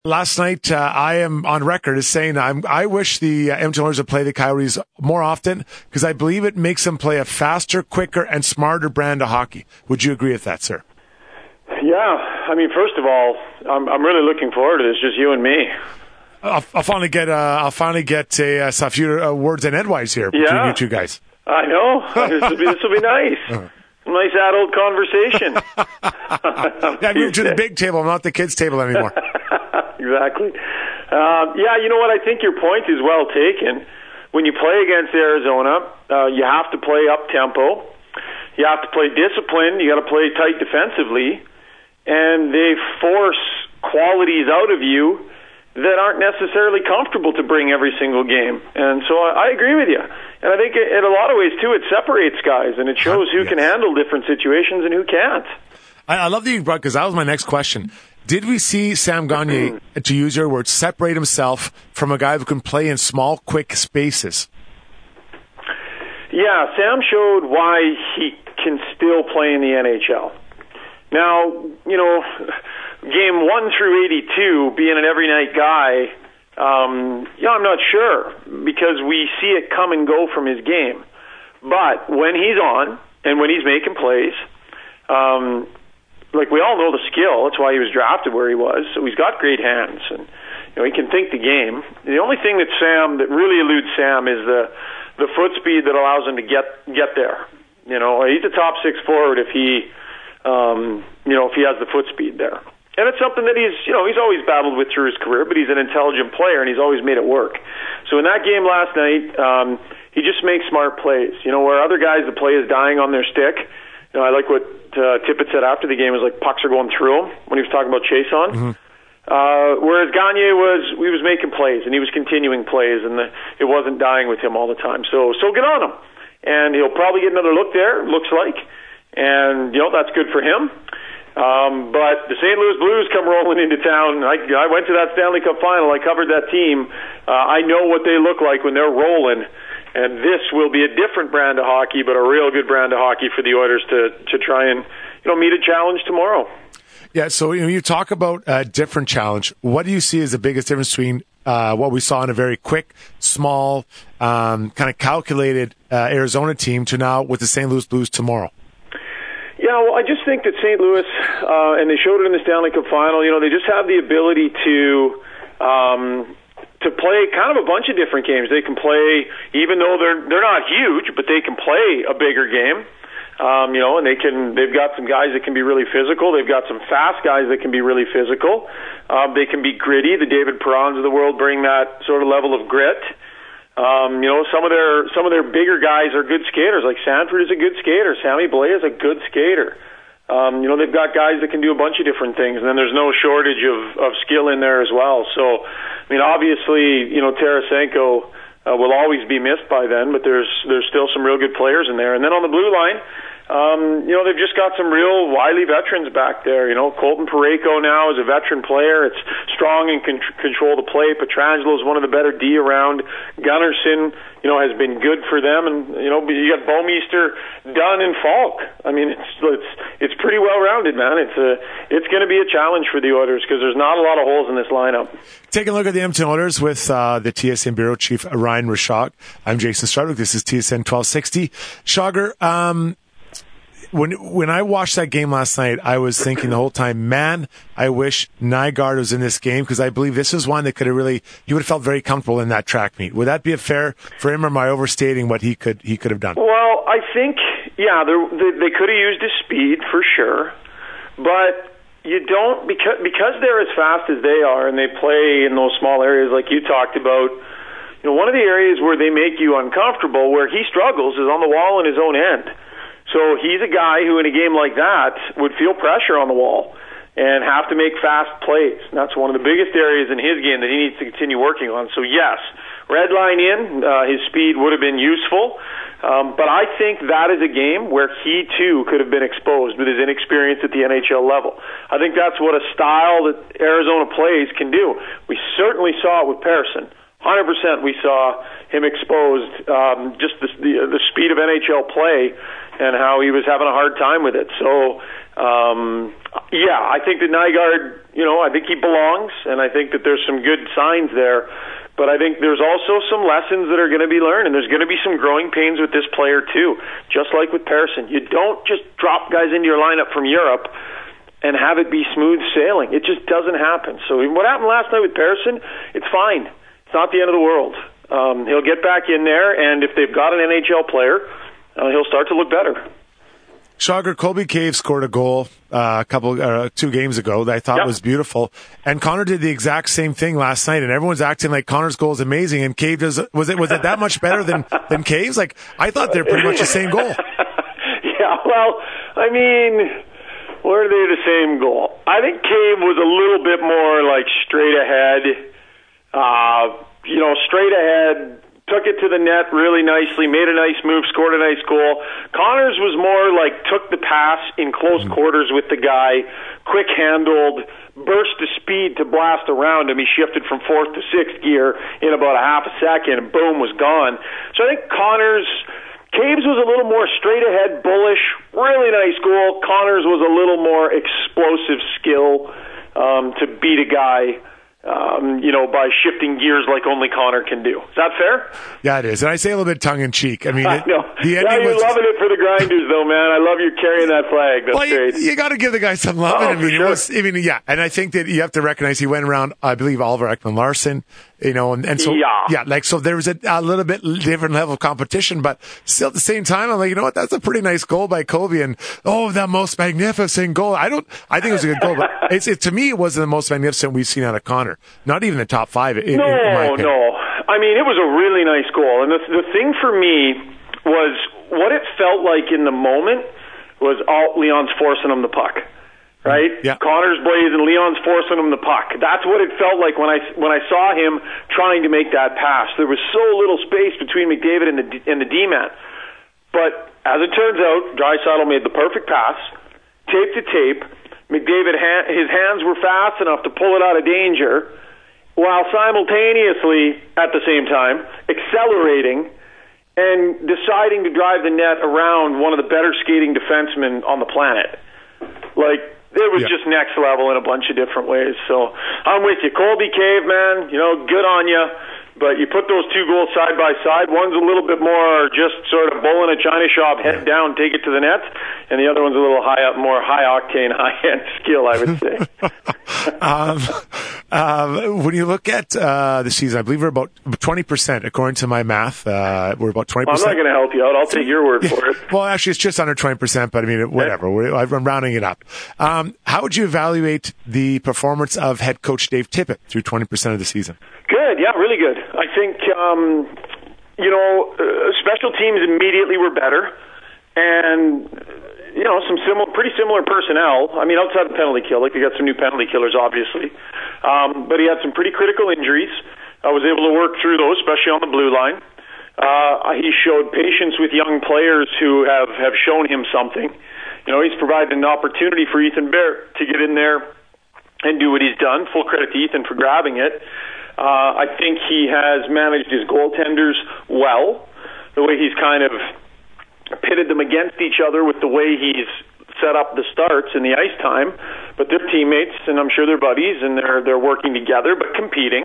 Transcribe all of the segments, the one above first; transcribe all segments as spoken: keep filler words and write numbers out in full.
Last night, uh, I am on record as saying I'm, I wish the uh, Edmonton Oilers would play the Coyotes more often because I believe it makes them play a faster, quicker, and smarter brand of hockey. Would you agree with that, sir? Yeah. I mean, first of all, I'm, I'm really looking forward to this, just you and me. I'll, I'll finally get uh, I'll finally get a, a few uh, words and edgewise here between yeah. you two guys. I know. This will be, this will be nice. Nice adult conversation. Yeah, I moved to the big table, I'm not the kids' table anymore. Exactly. Uh, yeah, you know what? I think your point is well taken. When you play against Arizona, uh, you have to play up-tempo. You have to play disciplined. You got to play tight defensively. And they force qualities out of you that aren't necessarily comfortable to bring every single game. And so I, I agree with you. And I think in a lot of ways, too, it separates guys, and it shows who yes. can handle different situations and who can't. I, I love that you brought, because that was my next question. Did we see Sam Gagner, to use your words, separate himself from a guy who can play in small, quick spaces? Yeah, Sam showed why he can still play in the N H L. Now, you know, game one through eighty-two, being an every-night guy, um, yeah, I'm not sure, because we see it come and go from his game. But when he's on, and when he's making plays, um, like we all know the skill. That's why he was drafted where he was. So he's got great hands, and you know he can think the game. The only thing that Sam that really eludes Sam is the the foot speed that allows him to get get there. You know, he's a top six forward if he, um, you know, if he has the foot speed there. And it's something that he's, you know, he's always battled with through his career, but he's an intelligent player, and he's always made it work. So in that game last night, um, he just makes smart plays. You know, where other guys, the play is dying on their stick. You know, I like what uh, Tippett said after the game, was like pucks are going through him when he was talking about chase on. Mm-hmm. Uh, whereas Gagner was, he was making plays, and he was continuing plays, and the, it wasn't dying with him all the time. So, so get on him. And he'll probably get another look there, looks like. And, you know, that's good for him. Um, but the Saint Louis Blues come rolling into town. I, I went to that Stanley Cup final. I covered that team. Uh, I know what they look like when they're rolling. And this will be a different brand of hockey, but a real good brand of hockey for the Oilers to, to try and, you know, meet a challenge tomorrow. Yeah, so you know, you talk about a different challenge. What do you see as the biggest difference between uh, what we saw in a very quick, small, um, kind of calculated uh, Arizona team to now with the Saint Louis Blues tomorrow? Yeah, well, I just think that Saint Louis, uh, and they showed it in the Stanley Cup final, you know, they just have the ability to um, to play kind of a bunch of different games. They can play, even though they're they're not huge, but they can play a bigger game. Um, you know, and they can. They've got some guys that can be really physical. They've got some fast guys that can be really physical. Um, they can be gritty. The David Perrons of the world bring that sort of level of grit. Um, you know, some of their some of their bigger guys are good skaters. Like Sanford is a good skater. Sammy Blais is a good skater. Um, you know, they've got guys that can do a bunch of different things, and then there's no shortage of, of skill in there as well. So, I mean, obviously, you know, Tarasenko uh, will always be missed by then, but there's there's still some real good players in there. And then on the blue line, Um, you know, they've just got some real wily veterans back there. You know, Colton Parayko now is a veteran player. It's strong and can control the play. Pietrangelo is one of the better D around. Gunnarsson, you know, has been good for them. And, you know, you got Bouwmeester, Dunn, and Falk. I mean, it's it's it's pretty well-rounded, man. It's a, it's going to be a challenge for the Oilers because there's not a lot of holes in this lineup. Taking a look at the Edmonton Oilers with uh, the T S N Bureau Chief, Ryan Rishaug. I'm Jason Strudwick. This is T S N twelve sixty. Shogger, um... When when I watched that game last night, I was thinking the whole time, man, I wish Nygaard was in this game because I believe this is one that could have really, he would have felt very comfortable in that track meet. Would that be a fair for him, or am I overstating what he could he could have done? Well, I think, yeah, they, they could have used his speed for sure, but you don't, because because they're as fast as they are and they play in those small areas like you talked about. You know, one of the areas where they make you uncomfortable, where he struggles, is on the wall in his own end. So he's a guy who, in a game like that, would feel pressure on the wall and have to make fast plays. And that's one of the biggest areas in his game that he needs to continue working on. So, yes, red line in, uh, his speed would have been useful. Um, but I think that is a game where he, too, could have been exposed with his inexperience at the N H L level. I think that's what a style that Arizona plays can do. We certainly saw it with Persson. one hundred percent we saw him exposed, um, just the, the the speed of N H L play and how he was having a hard time with it. So, um, yeah, I think that Nygaard, you know, I think he belongs, and I think that there's some good signs there. But I think there's also some lessons that are going to be learned, and there's going to be some growing pains with this player too, just like with Persson. You don't just drop guys into your lineup from Europe and have it be smooth sailing. It just doesn't happen. So what happened last night with Persson, it's fine. It's not the end of the world. Um, he'll get back in there, and if they've got an N H L player, uh, he'll start to look better. Shager, Colby Cave scored a goal uh, a couple, uh, two games ago that I thought yep. was beautiful, and Connor did the exact same thing last night. And everyone's acting like Connor's goal is amazing, and Cave does. Was it was it that much better than than Cave's? Like I thought they're pretty much the same goal. Yeah, well, I mean, were they the same goal? I think Cave was a little bit more like straight ahead. Uh, you know, straight ahead. Took it to the net really nicely, made a nice move, scored a nice goal. Connors was more like took the pass in close quarters with the guy, quick handled, burst of speed to blast around him. He shifted from fourth to sixth gear in about a half a second, and boom, was gone. So I think Connors, Caves was a little more straight ahead, bullish, really nice goal. Connors was a little more explosive skill um, to beat a guy. Um, you know, by shifting gears like only Connor can do. Is that fair? Yeah, it is. And I say a little bit tongue-in-cheek. I mean, it, no. the yeah, you're was, loving it for the Grinders, though, man. I love you carrying that flag. That's well, great. You, you got to give the guy some love. Oh, I mean, sure. it was, I mean, yeah. And I think that you have to recognize he went around, I believe, Oliver Ekman-Larsson, you know, and, and so, yeah. yeah, like, so there was a, a little bit different level of competition, but still at the same time, I'm like, you know what, that's a pretty nice goal by Colby, and, oh, the most magnificent goal. I don't, I think it was a good goal, but it's, it, to me, it wasn't the most magnificent we've seen out of Connor. Not even the top five. In, no, in my opinion. no. I mean, it was a really nice goal, and the, the thing for me was what it felt like in the moment was all Leon's forcing him the puck. Right? Yeah. Connor's blazing, Leon's forcing him the puck. That's what it felt like when I when I saw him trying to make that pass. There was so little space between McDavid and the and the D-man. But as it turns out, Draisaitl made the perfect pass, tape to tape. McDavid, his hands were fast enough to pull it out of danger, while simultaneously, at the same time, accelerating and deciding to drive the net around one of the better skating defensemen on the planet. Like, it was yeah. just next level in a bunch of different ways. So I'm with you. Colby Cave, man, you know, good on you. But you put those two goals side by side. One's a little bit more just sort of bull in a china shop, head yeah. down, take it to the net. And the other one's a little high up, more high-octane, high-end skill, I would say. um, um, when you look at uh, the season, I believe we're about twenty percent, according to my math. Uh, we're about twenty percent. I'm not going to help you out. I'll take your word for it. Well, actually, it's just under twenty percent, but I mean, whatever. We're, I'm rounding it up. Um, how would you evaluate the performance of head coach Dave Tippett through twenty percent of the season? Good, yeah, really good. I think, um, you know, uh, special teams immediately were better, and, you know, some similar, pretty similar personnel. I mean, outside the penalty kill, like they got some new penalty killers, obviously, um, but he had some pretty critical injuries. I was able to work through those, especially on the blue line. Uh, he showed patience with young players who have, have shown him something. You know, he's provided an opportunity for Ethan Bear to get in there and do what he's done. Full credit to Ethan for grabbing it. Uh, I think he has managed his goaltenders well, the way he's kind of pitted them against each other with the way he's set up the starts in the ice time. But they're teammates, and I'm sure they're buddies, and they're they're working together, but competing.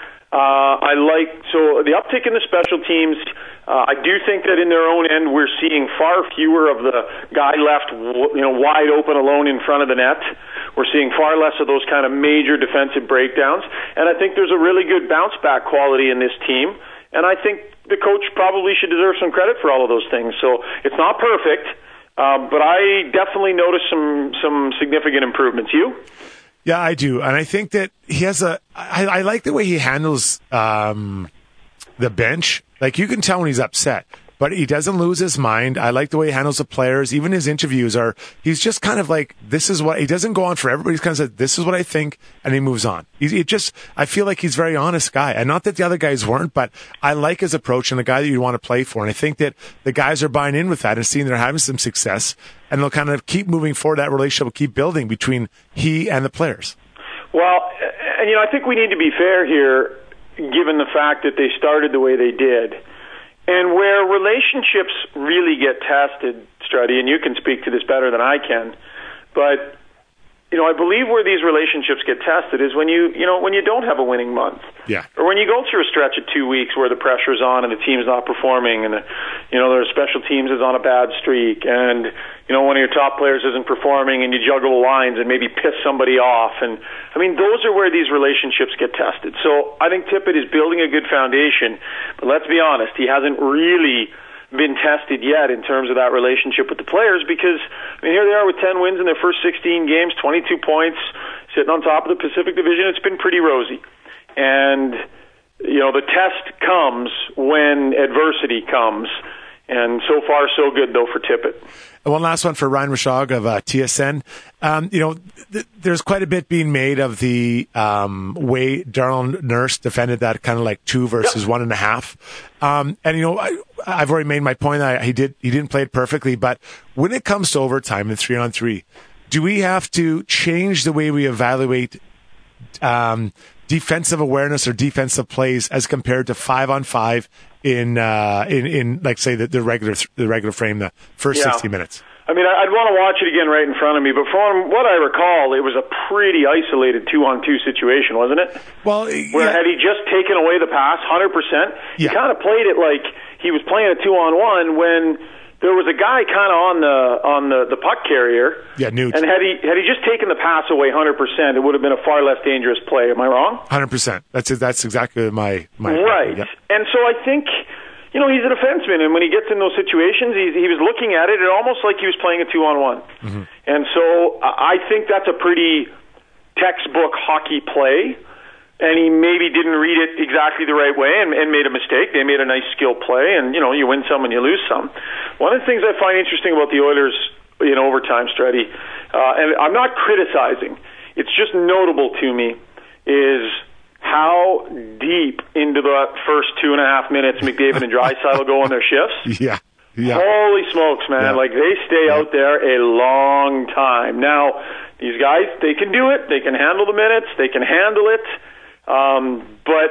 Uh, I like, so the uptick in the special teams, uh, I do think that in their own end we're seeing far fewer of the guy left you know, wide open alone in front of the net. We're seeing far less of those kind of major defensive breakdowns. And I think there's a really good bounce back quality in this team. And I think the coach probably should deserve some credit for all of those things. So it's not perfect, uh, but I definitely noticed some, some significant improvements. You? Yeah, I do. And I think that he has a, I, I like the way he handles, um, the bench. Like, you can tell when he's upset, but he doesn't lose his mind. I like the way he handles the players. Even his interviews are, he's just kind of like, this is what, he doesn't go on for everybody. He's kind of said, this is what I think, and he moves on. He, he just, I feel like he's a very honest guy. And not that the other guys weren't, but I like his approach and the guy that you want to play for. And I think that the guys are buying in with that and seeing they're having some success. And they'll kind of keep moving forward. That relationship will keep building between he and the players. Well, and, you know, I think we need to be fair here. given the fact that they started the way they did. And where relationships really get tested, Struddy, and you can speak to this better than I can, but you know, I believe where these relationships get tested is when you, you know, when you don't have a winning month, yeah, or when you go through a stretch of two weeks where the pressure's on and the team's not performing, and the, you know, their special teams is on a bad streak, and you know, one of your top players isn't performing, and you juggle the lines and maybe piss somebody off, and I mean, those are where these relationships get tested. So I think Tippett is building a good foundation, but let's be honest, he hasn't really been tested yet in terms of that relationship with the players, because I mean, here they are with ten wins in their first sixteen games, twenty-two points, sitting on top of the Pacific Division. It's been pretty rosy, and you know, the test comes when adversity comes, and so far so good though for Tippett. One last one for Ryan Rishaug of uh, T S N. Um, you know, th- there's quite a bit being made of the um, way Darnell Nurse defended that kind of like two versus yep. one and a half. Um, and you know, I, I've already made my point that he did he didn't play it perfectly, but when it comes to overtime and three on three, do we have to change the way we evaluate um, defensive awareness or defensive plays as compared to five on five in uh, in in like say the, the regular the regular frame, the first yeah. sixty minutes? I mean, I'd want to watch it again right in front of me, but from what I recall, it was a pretty isolated two-on-two situation, wasn't it? Well, where yeah. had he just taken away the pass, one hundred percent, he yeah. kind of played it like he was playing a two-on-one when there was a guy kind of on the on the, the puck carrier. Yeah, Nuge. And had he had he just taken the pass away one hundred percent, it would have been a far less dangerous play. Am I wrong? one hundred percent. That's that's exactly my my right. Yeah. And so I think, you know, he's a defenseman, and when he gets in those situations, he's, he was looking at it, it almost like he was playing a two-on-one. Mm-hmm. And so I think that's a pretty textbook hockey play, and he maybe didn't read it exactly the right way and, and made a mistake. They made a nice skill play, and, you know, you win some and you lose some. One of the things I find interesting about the Oilers in overtime, Stretty, uh, and I'm not criticizing, it's just notable to me, is how deep into the first two and a half minutes McDavid and Draisaitl go on their shifts. Yeah. Yeah. Holy smokes, man. Yeah. Like, they stay yeah. out there a long time. Now, these guys, they can do it. They can handle the minutes. They can handle it. Um, but,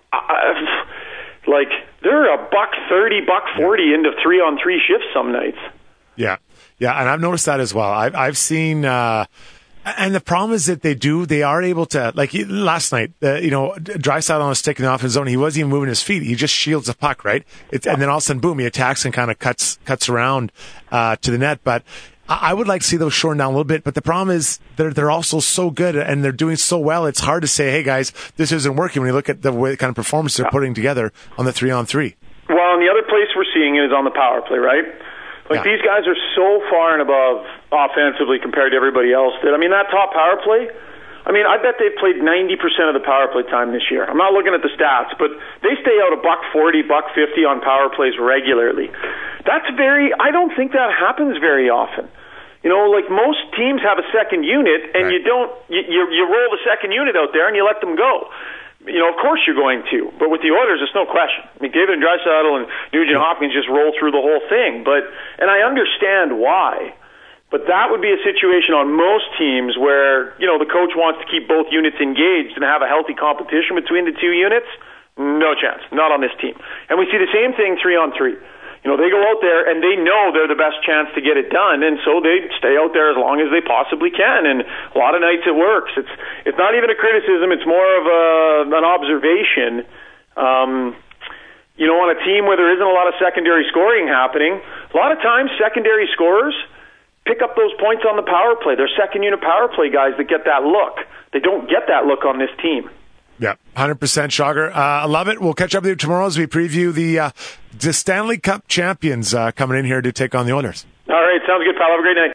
I, like, they're a buck thirty, buck forty into three-on-three shifts some nights. Yeah. Yeah, and I've noticed that as well. I've, I've seen... Uh, And the problem is that they do, they are able to, like last night, uh, you know, Draisaitl on a stick in the offensive zone, he wasn't even moving his feet. He just shields the puck, right? It's, and then all of a sudden, boom, he attacks and kind of cuts cuts around uh, to the net. But I would like to see those shorten down a little bit. But the problem is they're, they're also so good and they're doing so well. It's hard to say, hey, guys, this isn't working when you look at the way, kind of performance they're putting together on the three-on-three. Well, and the other place we're seeing it is on the power play, right? Like, yeah. these guys are so far and above offensively compared to everybody else that, I mean, that top power play, I mean, I bet they've played ninety percent of the power play time this year. I'm not looking at the stats, but they stay out a buck forty, buck fifty on power plays regularly. That's very, I don't think that happens very often. You know, like most teams have a second unit, and right. you don't, you, you, you roll the second unit out there and you let them go. You know, of course you're going to, but with the Oilers, there's no question. McDavid and Draisaitl and Nugent Hopkins just roll through the whole thing. But, and I understand why, but that would be a situation on most teams where, you know, the coach wants to keep both units engaged and have a healthy competition between the two units. No chance, not on this team. And we see the same thing three on three. You know, they go out there and they know they're the best chance to get it done, and so they stay out there as long as they possibly can. And a lot of nights it works. It's it's not even a criticism; it's more of a, an observation. Um, you know, on a team where there isn't a lot of secondary scoring happening, a lot of times secondary scorers pick up those points on the power play. They're second unit power play guys that get that look. They don't get that look on this team. Yeah, one hundred percent, Shogger. Uh, I love it. We'll catch up with you tomorrow as we preview the, uh, the Stanley Cup champions uh, coming in here to take on the Oilers. All right, sounds good, pal. Have a great night.